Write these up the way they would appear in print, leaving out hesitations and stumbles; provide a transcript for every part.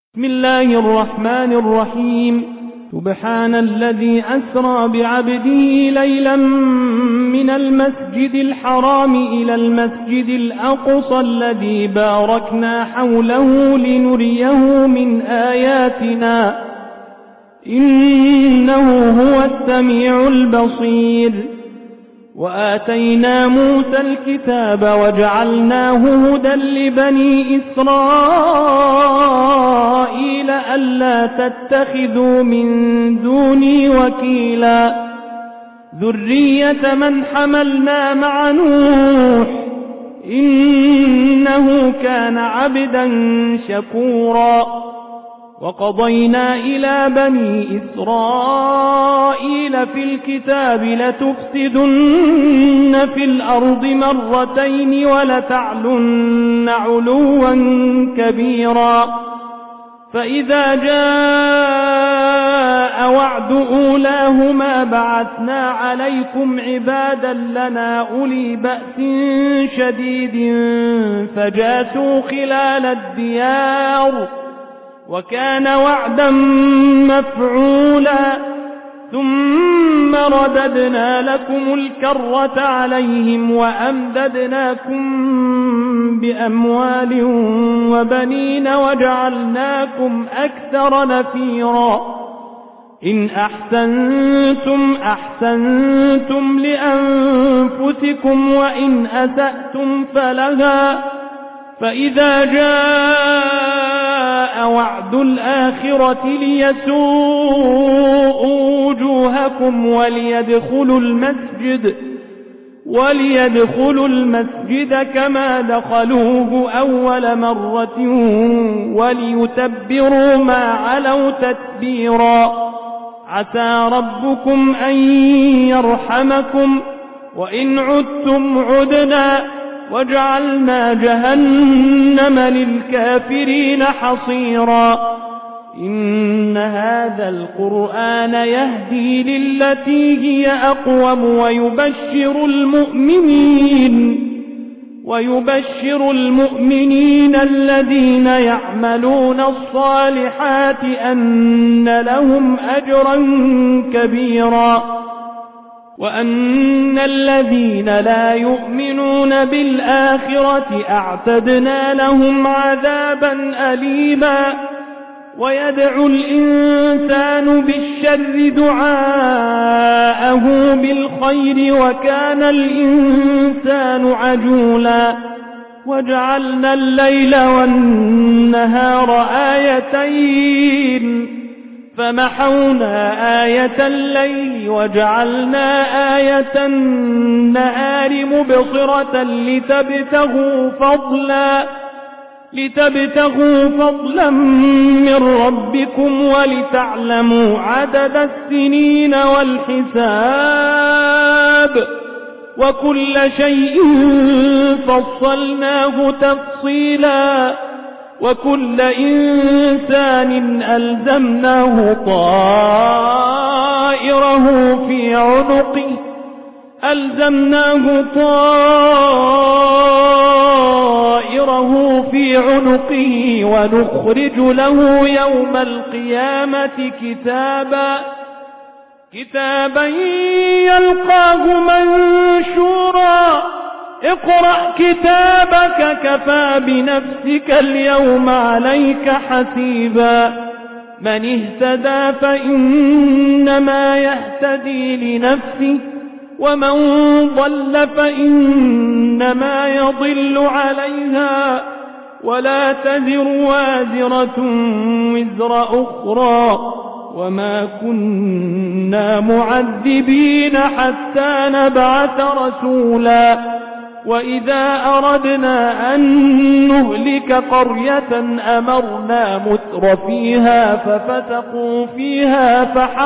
بسم الله الرحمن الرحيم. سبحان الذي أسرى بعبده ليلا من المسجد الحرام إلى المسجد الأقصى الذي باركنا حوله لنريه من آياتنا إنه هو السميع البصير. وآتينا موسى الكتاب وجعلناه هدى لبني إسرائيل ألا تتخذوا من دوني وكيلا ذرية من حملنا مع نوح إنه كان عبدا شكورا. وقضينا إلى بني إسرائيل في الكتاب لتفسدن في الأرض مرتين ولتعلن علوا كبيرا. فإذا جاء وعد أولاهما بعثنا عليكم عبادا لنا أولي بأس شديد فجاسوا خلال الديار وكان وعدا مفعولا. ثم رددنا لكم الكرة عليهم وأمددناكم بأموال وبنين وجعلناكم أكثر نفيرا. إن أحسنتم أحسنتم لأنفسكم وإن أسأتم فلها. فإذا جاء وعد الآخرة ليسوءوا وجوهكم وليدخلوا المسجد كما دخلوه أول مرة وليتبروا ما علوا تتبيرا. عسى ربكم أن يرحمكم وإن عدتم عدنا وجعلنا جهنم للكافرين حصيرا. إن هذا القرآن يهدي للتي هي أقوم ويبشر المؤمنين الذين يعملون الصالحات أن لهم أجرا كبيرا. وأن الذين لا يؤمنون بالآخرة أعتدنا لهم عذابا أليما. ويدعو الإنسان بالشر دعاءه بالخير وكان الإنسان عجولا. وجعلنا الليل والنهار آيتين فمحونا آية الليل وجعلنا آية النهار مبصرة لتبتغوا فضلا من ربكم ولتعلموا عدد السنين والحساب وكل شيء فصلناه تفصيلا. وكل إنسان ألزمناه طائره في عنقه ونخرج له يوم القيامة كتابا يلقاه منشورا. اقرأ كتابك كفى بنفسك اليوم عليك حسيبا. من اهتدى فإنما يهتدي لنفسه ومن ضل فإنما يضل عليها ولا تزر وازرة وزر أخرى وما كنا معذبين حتى نبعث رسولا. وإذا أردنا أن نهلك قرية أمرنا متر فيها ففسقوا فيها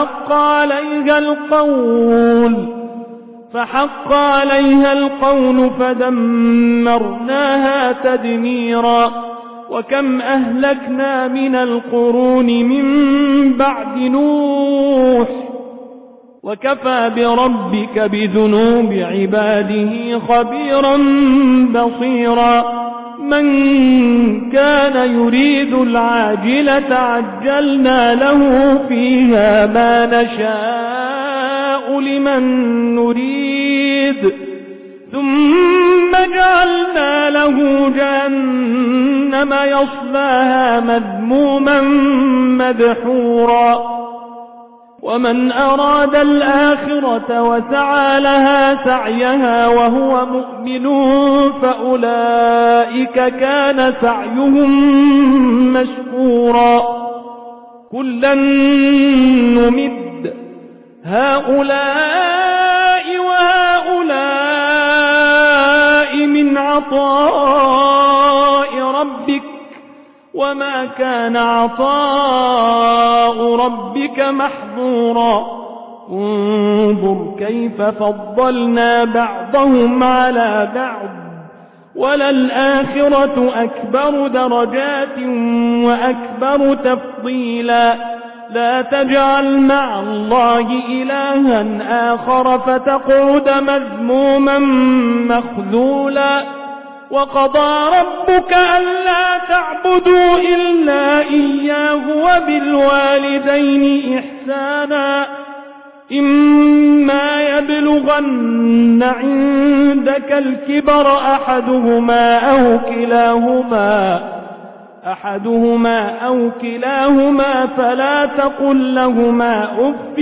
فحق عليها القول فدمرناها تدميرا. وكم أهلكنا من القرون من بعد نوح وكفى بربك بذنوب عباده خبيرا بصيرا. من كان يريد العاجلة عجلنا له فيها ما نشاء لمن نريد ثم جعلنا له جهنم يصلاها مذموما مدحورا ومن أراد الآخرة وسعى لها سعيها وهو مؤمن فأولئك كان سعيهم مشكورا كلا نمد هؤلاء وهؤلاء من عطاء ربك وما كان عطاء ربك محظورا انظر كيف فضلنا بعضهم على بعض وللآخرة أكبر درجات وأكبر تفضيلا لا تجعل مع الله إلها آخر فتقعد مذموما مخذولا وقضى ربك ألا تعبدوا إلا إياه وبالوالدين إحسانا إما يبلغن عندك الكبر أحدهما أو كلاهما فلا تقل لهما أف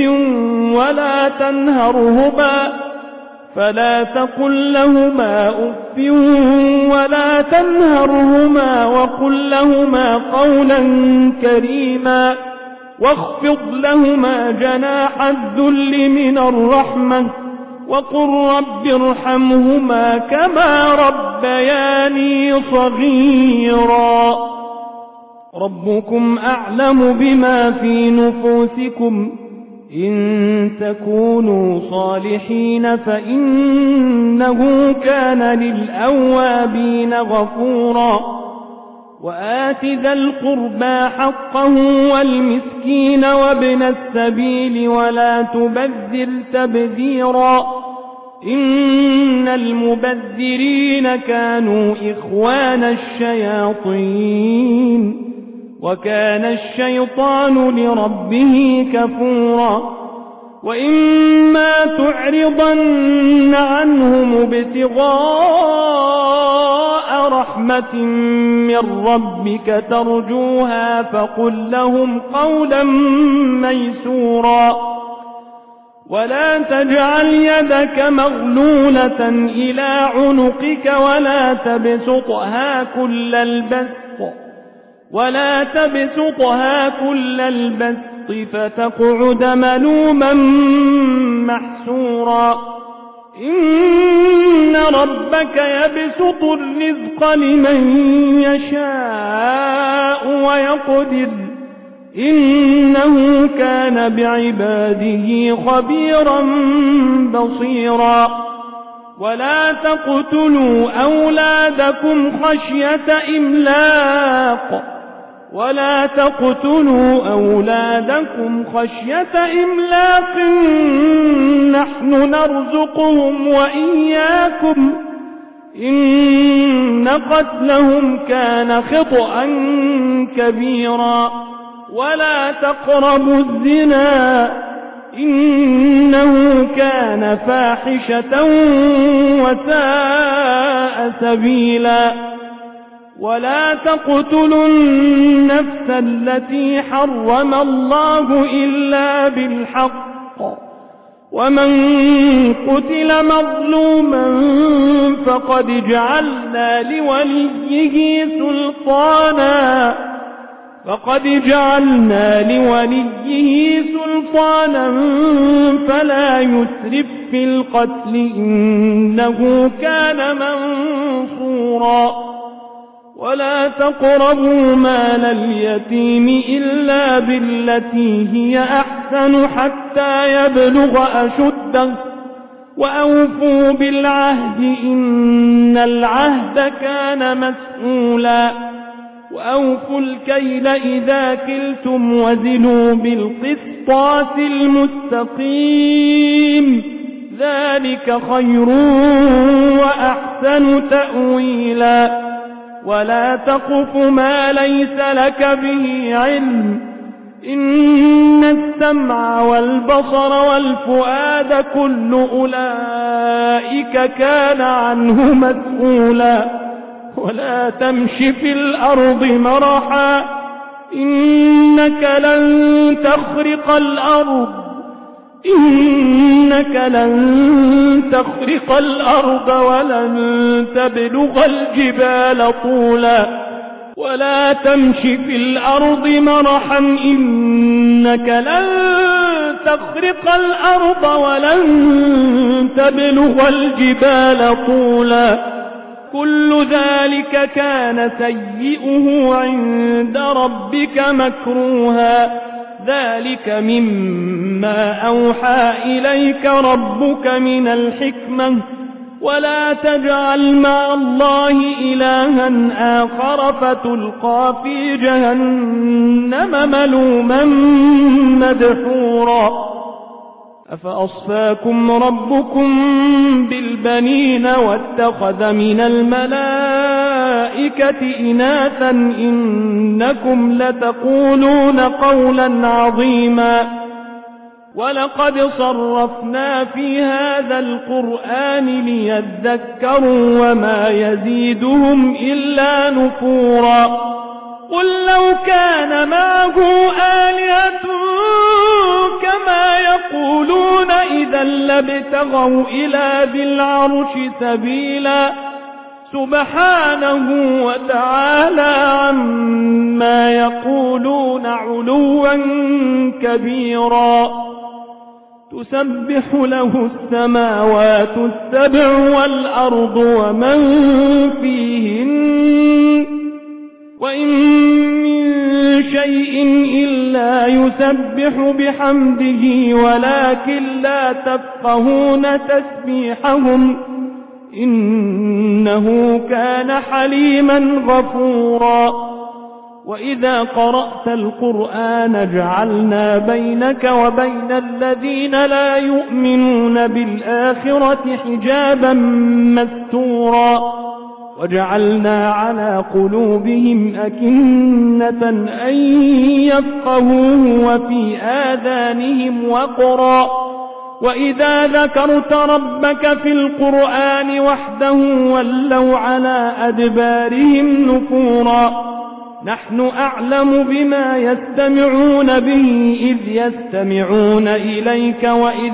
ولا تنهرهما وقل لهما قولا كريما واخفض لهما جناح الذل من الرحمة وقل رب ارحمهما كما ربياني صغيرا ربكم أعلم بما في نفوسكم إن تكونوا صالحين فإنه كان للأوابين غفورا وآت ذا القربى حقه والمسكين وابن السبيل ولا تبذر تبذيرا إن المبذرين كانوا إخوان الشياطين وكان الشيطان لربه كفورا وإما تعرضن عنهم ابتغاء رحمة من ربك ترجوها فقل لهم قولا ميسورا ولا تجعل يدك مغلولة إلى عنقك ولا تبسطها كل البسط فتقعد ملوما محسورا إن ربك يبسط الرزق لمن يشاء ويقدر إنه كان بعباده خبيرا بصيرا ولا تقتلوا أولادكم خشية إملاق نحن نرزقهم وإياكم إن قتلهم كان خطأ كبيرا ولا تقربوا الزنا إنه كان فاحشة وساء سبيلا ولا تقتلوا النفس التي حرم الله إلا بالحق ومن قتل مظلوما فقد جعلنا لوليه سلطانا فلا يسرف في القتل إنه كان منصورا ولا تقربوا مال اليتيم إلا بالتي هي أحسن حتى يبلغ أشده وأوفوا بالعهد إن العهد كان مسؤولا وأوفوا الكيل إذا كلتم وزنوا بالقسطاس المستقيم ذلك خير وأحسن تأويلا ولا تقف ما ليس لك به علم، إن السمع والبصر والفؤاد كل أولئك كان عنه مسؤولا. ولا تمش في الأرض مرحا، إنك لن تخرق الأرض ولن تبلغ الجبال طولا. ولا تمش في الأرض مرحا، إنك لن تخرق الأرض ولن تبلغ الجبال طولا. كل ذلك كان سيئه عند ربك مكروها. ذلك مما أوحى إليك ربك من الحكمة. ولا تجعل مع الله إلها آخر فتلقى في جهنم ملوما مدحورا. أفأصفاكم ربكم بالبنين واتخذ من الملائكة إناثا إنكم لتقولون قولا عظيما. ولقد صرفنا في هذا القرآن ليذكروا وما يزيدهم إلا نفورا. قل لو كان معه آلهة كما يقولون إذا لابتغوا إلى ذي العرش سبيلا. سبحانه وتعالى عما يقولون علوا كبيرا. تسبح له السماوات السبع والأرض ومن فيهن، وإن من شيء إلا يسبح بحمده ولكن لا تفقهون تسبيحهم إنه كان حليما غفورا. وإذا قرأت القرآن جعلنا بينك وبين الذين لا يؤمنون بالآخرة حجابا مستورا. وجعلنا على قلوبهم أكنة أن يفقهوه وفي آذانهم وقرا. وإذا ذكرت ربك في القرآن وحده ولوا على أدبارهم نفورا. نحن أعلم بما يستمعون به إذ يستمعون إليك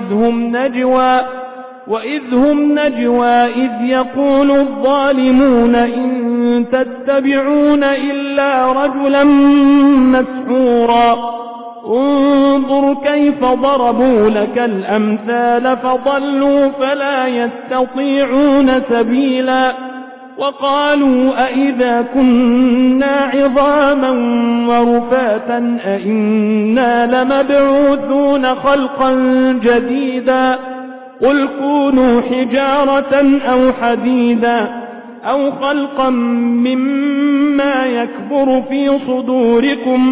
وإذ هم نجوى إذ يقول الظالمون إن تتبعون إلا رجلا مسحورا. انظر كيف ضربوا لك الأمثال فضلوا فلا يستطيعون سبيلا. وقالوا أئذا كنا عظاما ورفاتا أئنا لمبعوثون خلقا جديدا. قل كونوا حجارة أو حديدا أو خلقا مما يكبر في صدوركم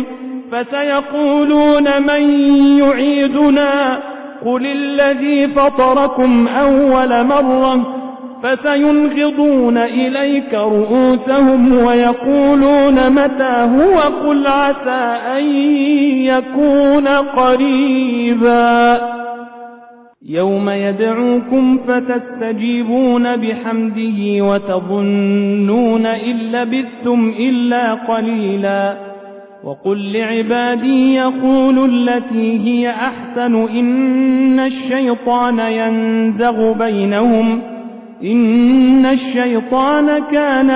فسيقولون من يعيدنا قل الذي فطركم أول مرة فسينغضون إليك رؤوسهم ويقولون متى هو قل عسى أن يكون قريبا. يوم يدعوكم فتستجيبون بحمده وتظنون إن لبثتم إلا قليلا. وقل لعبادي يقولوا التي هي أحسن إن الشيطان ينزغ بينهم إن الشيطان كان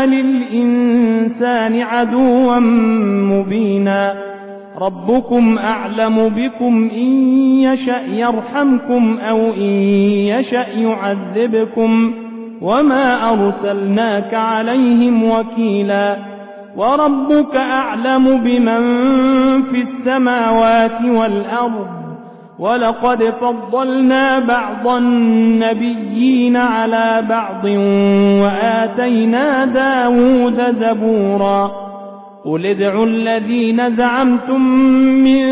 للإنسان عدوا مبينا. ربكم أعلم بكم إن يشأ يرحمكم أو إن يشأ يعذبكم وما أرسلناك عليهم وكيلا. وربك أعلم بمن في السماوات والأرض ولقد فضلنا بعض النبيين على بعض وآتينا داود زبورا. قل ادعوا الذين زعمتم من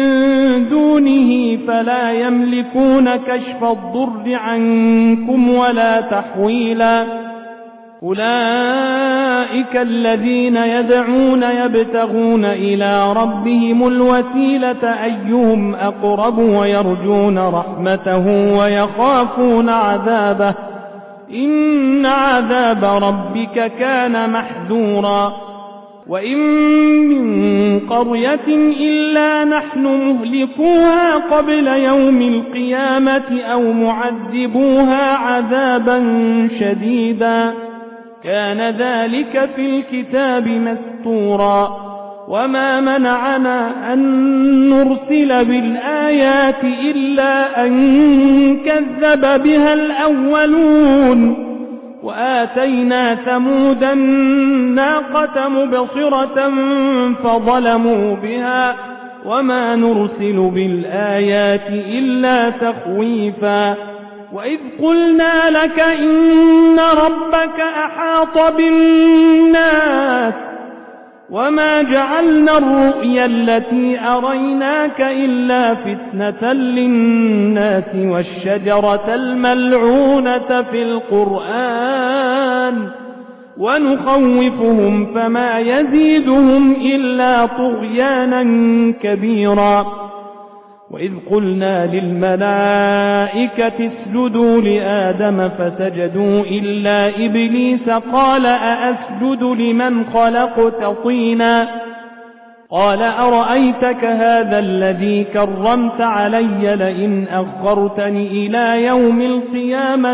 دونه فلا يملكون كشف الضر عنكم ولا تحويلا. أولئك الذين يدعون يبتغون إلى ربهم الوسيلة أيهم أقرب ويرجون رحمته ويخافون عذابه إن عذاب ربك كان محذورا وإن من قرية إلا نحن مهلكوها قبل يوم القيامة أو معذبوها عذابا شديدا كان ذلك في الكتاب مسطورا وما منعنا أن نرسل بالآيات إلا أن كذب بها الأولون وآتينا ثمود الناقة مبصرة فظلموا بها وما نرسل بالآيات إلا تخويفا وإذ قلنا لك إن ربك أحاط بالناس وما جعلنا الرؤيا التي أريناك إلا فتنة للناس والشجرة الملعونة في القرآن ونخوفهم فما يزيدهم إلا طغيانا كبيرا وإذ قلنا للملائكة اسجدوا لآدم فسجدوا إلا إبليس قال أأسجد لمن خلقت طينا قال أرأيتك هذا الذي كرمت علي لئن أخرتني إلى يوم القيامة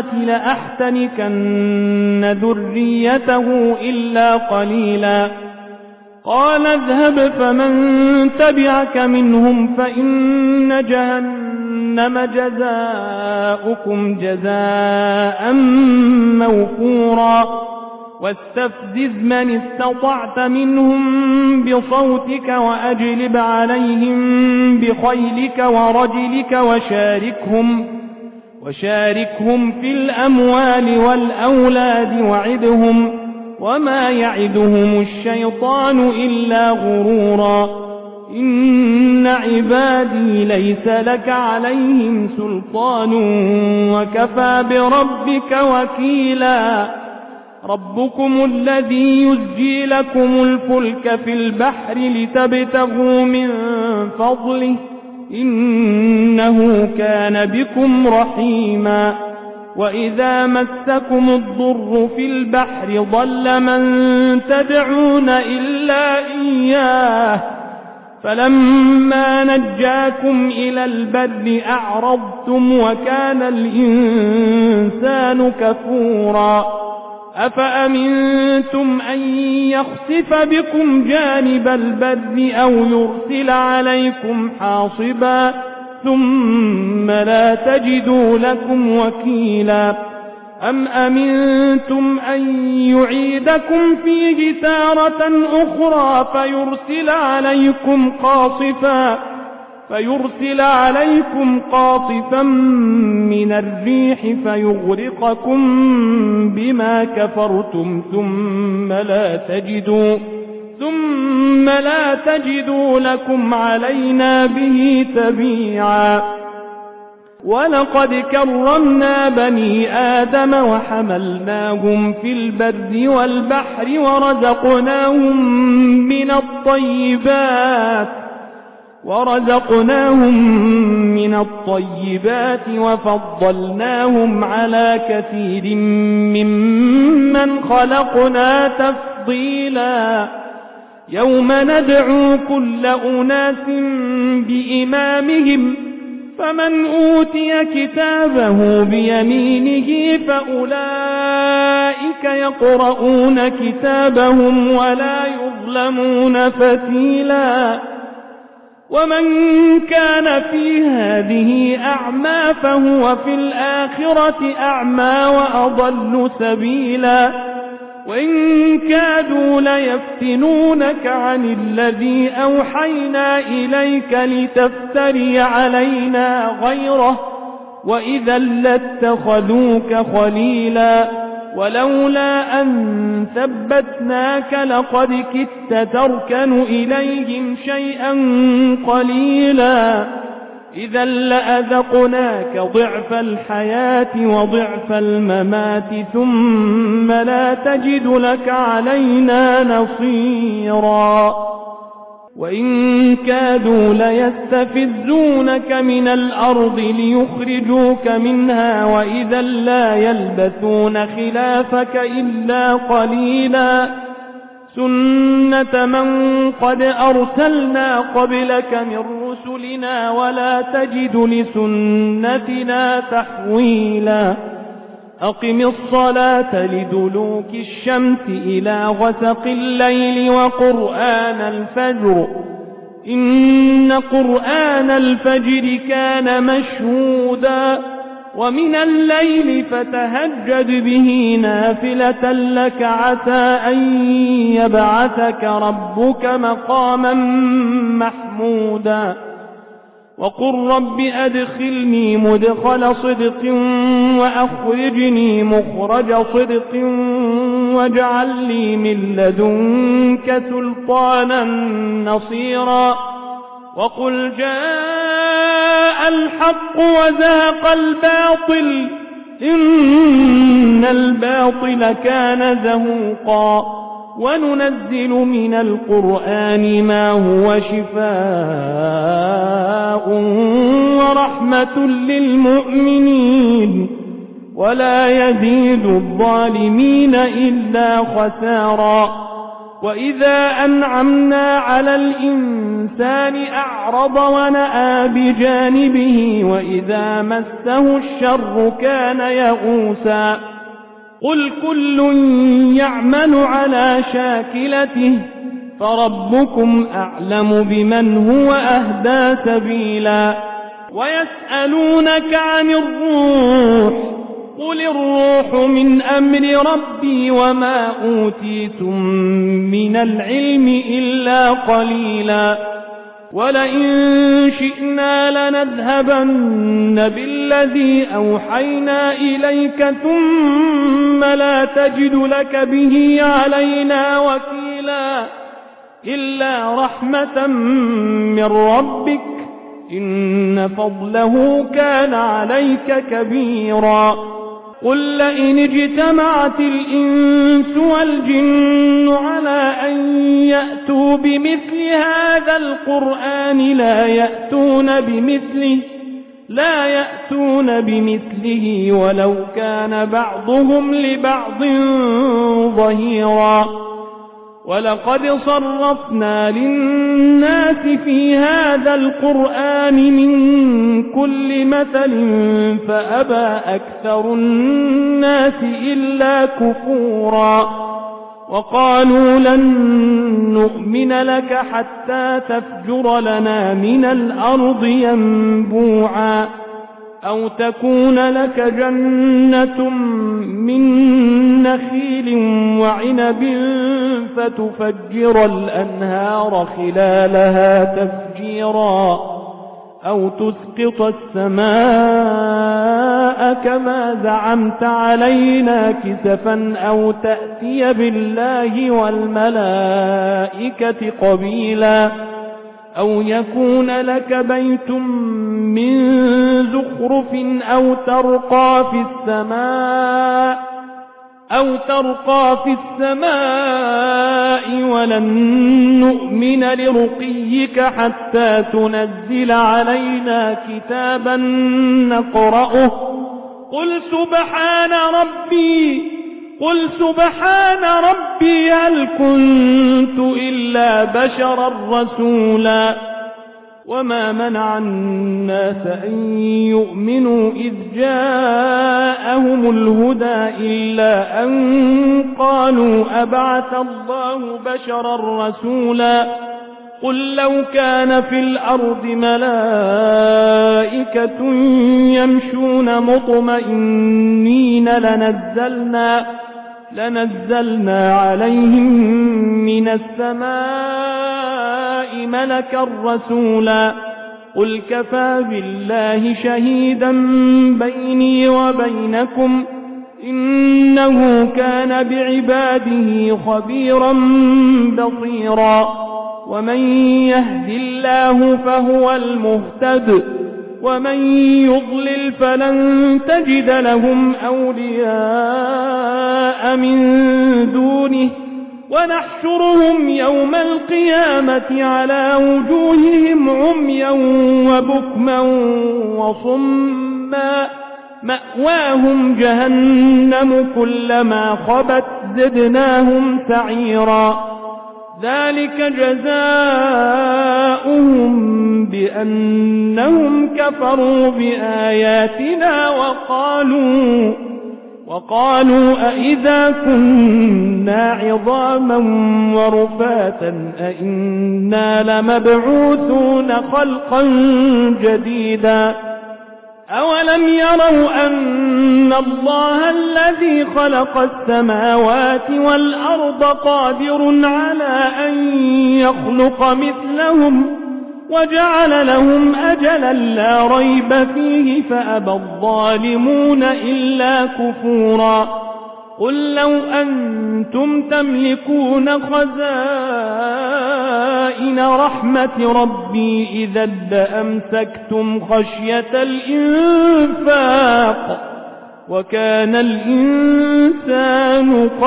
لأحتنكن ذريته إلا قليلا قال اذهب فمن تبعك منهم فإن جهنم جزاؤكم جزاء موفورا واستفزز من استطعت منهم بصوتك وأجلب عليهم بخيلك ورجلك وشاركهم في الأموال والأولاد وعدهم وما يعدهم الشيطان إلا غرورا إن عبادي ليس لك عليهم سلطان وكفى بربك وكيلا ربكم الذي يزجي لكم الفلك في البحر لتبتغوا من فضله إنه كان بكم رحيما وإذا مسكم الضر في البحر ضل من تدعون إلا إياه فلما نجاكم إلى البر أعرضتم وكان الإنسان كفورا أفأمنتم أن يخسف بكم جانب البر أو يرسل عليكم حاصبا ثم لا تجدوا لكم وكيلا أم أمنتم أن يعيدكم فيه تارة أخرى فيرسل عليكم قاصفا من الريح فيغرقكم بما كفرتم ثم لا تجدوا لكم علينا به تبيعا ولقد كرمنا بني آدم وحملناهم في البر والبحر ورزقناهم من الطيبات وفضلناهم على كثير ممن خلقنا تفضيلا يوم ندعو كل أناس بإمامهم فمن أوتي كتابه بيمينه فأولئك يقرؤون كتابهم ولا يظلمون فتيلا ومن كان في هذه أعمى فهو في الآخرة أعمى وأضل سبيلا وإن كادوا ليفتنونك عن الذي أوحينا إليك لتفتري علينا غيره وإذا لاتخذوك خليلا ولولا أن ثبتناك لقد كدت تركن إليهم شيئا قليلا إذا لأذقناك ضعف الحياة وضعف الممات ثم لا تجد لك علينا نصيرا وإن كادوا ليستفزونك من الأرض ليخرجوك منها وإذا لا يلبثون خلافك إلا قليلا سنة من قد أرسلنا قبلك من رسلنا ولا تجد لسنتنا تحويلا أقم الصلاة لدلوك الشمس إلى غسق الليل وقرآن الفجر إن قرآن الفجر كان مشهودا ومن الليل فتهجد به نافلة لك عسى أن يبعثك ربك مقاما محمودا وقل رب أدخلني مدخل صدق وأخرجني مخرج صدق واجعل لي من لدنك سلطانا نصيرا وقل جاء الحق وزهق الباطل إن الباطل كان زهوقا وننزل من القرآن ما هو شفاء ورحمة للمؤمنين ولا يزيد الظالمين إلا خسارا وإذا أنعمنا على الإنسان أعرض ونأى بجانبه وإذا مسه الشر كان يئوسا قل كل يعمل على شاكلته فربكم أعلم بمن هو أهدى سبيلا ويسألونك عن الروح قل الروح من أمر ربي وما أوتيتم من العلم إلا قليلا ولئن شئنا لنذهبن بالذي أوحينا إليك ثم لا تجد لك به علينا وكيلا إلا رحمة من ربك إن فضله كان عليك كبيرا قل لئن اجتمعت الإنس والجن على أن يأتوا بمثل هذا القرآن لا يأتون بمثله ولو كان بعضهم لبعض ظهيرا ولقد صرفنا للناس في هذا القرآن من كل مثل فأبى أكثر الناس إلا كفورا وقالوا لن نؤمن لك حتى تفجر لنا من الأرض ينبوعا أو تكون لك جنة من نخيل وعنب فتفجر الأنهار خلالها تفجيرا أو تسقط السماء كما زعمت علينا كسفا أو تأتي بالله والملائكة قبيلا أو يكون لك بيت من زخرف أو ترقى في السماء ولن نؤمن لرقيك حتى تنزل علينا كتابا نقرأه قل سبحان ربي هل كنت إلا بشرا رسولا وما منع الناس أن يؤمنوا إذ جاءهم الهدى إلا أن قالوا أبعث الله بشرا رسولا قل لو كان في الأرض ملائكة يمشون مطمئنين لنزلنا عليهم من السماء ملكا رسولا قل كفى بالله شهيدا بيني وبينكم إنه كان بعباده خبيرا بصيرا ومن يهد الله فهو المهتد ومن يضلل فلن تجد لهم أولياء من دونه ونحشرهم يوم القيامة على وجوههم عميا وبكما وصما مأواهم جهنم كلما خبت زدناهم سعيرا ذلك جزاؤهم بأنهم كفروا بآياتنا وقالوا أئذا كنا عظاما ورفاتا أئنا لمبعوثون خلقا جديدا أولم يروا أن الله الذي خلق السماوات والأرض قادر على أن يخلق مثلهم وجعل لهم أجلا لا ريب فيه فأبى الظالمون إلا كفورا قل لو أنتم تملكون خزائن رحمة ربي إذا لأمسكتم خشية الإنفاق وكان الإنسان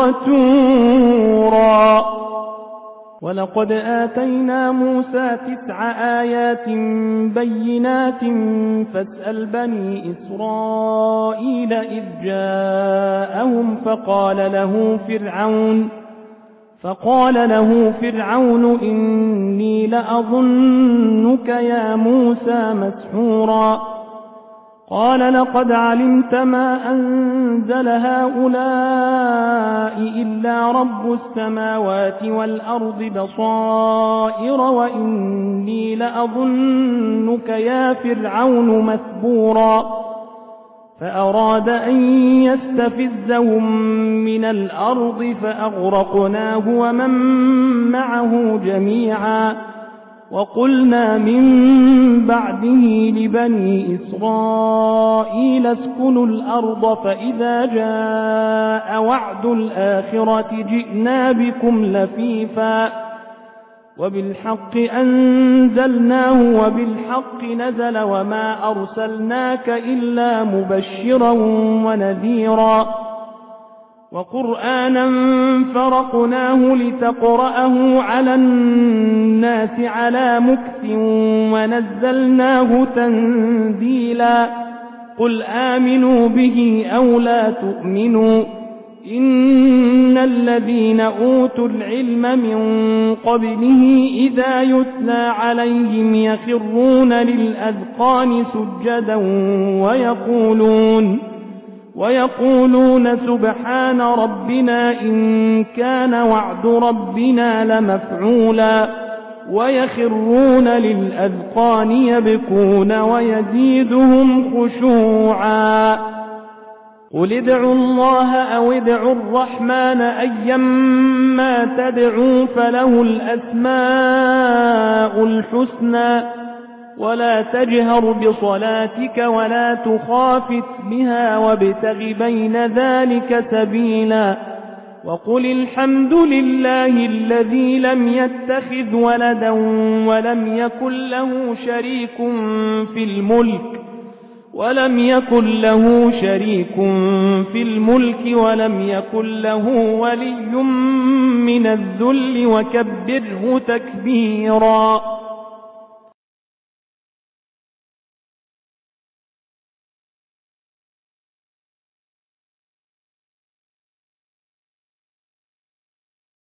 قتورا ولقد آتينا موسى 9 آيات بينات فاسأل بني إسرائيل إذ جاءهم فقال له فرعون إني لأظنك يا موسى مسحورا قال لقد علمت ما أنزل هؤلاء إلا رب السماوات والأرض بصائر وإني لأظنك يا فرعون مثبورا فأراد أن يستفزهم من الأرض فأغرقناه ومن معه جميعا وقلنا من بعده لبني إسرائيل اسكنوا الأرض فإذا جاء وعد الآخرة جئنا بكم لفيفا وبالحق أنزلناه وبالحق نزل وما أرسلناك إلا مبشرا ونذيرا وقرآنا فرقناه لتقرأه على الناس على مكث ونزلناه تنزيلا قل آمنوا به أو لا تؤمنوا إن الذين أوتوا العلم من قبله إذا يتلى عليهم يخرون للأذقان سجدا ويقولون سبحان ربنا إن كان وعد ربنا لمفعولا ويخرون للأذقان يبكون ويزيدهم خشوعا قل ادعوا الله أو ادعوا الرحمن أيما تدعوا فله الأسماء الحسنى ولا تجهر بصلاتك ولا تخافت بها وابتغ بين ذلك سبيلا وقل الحمد لله الذي لم يتخذ ولدا ولم يكن له شريك في الملك ولم يكن له ولي من الذل وكبره تكبيرا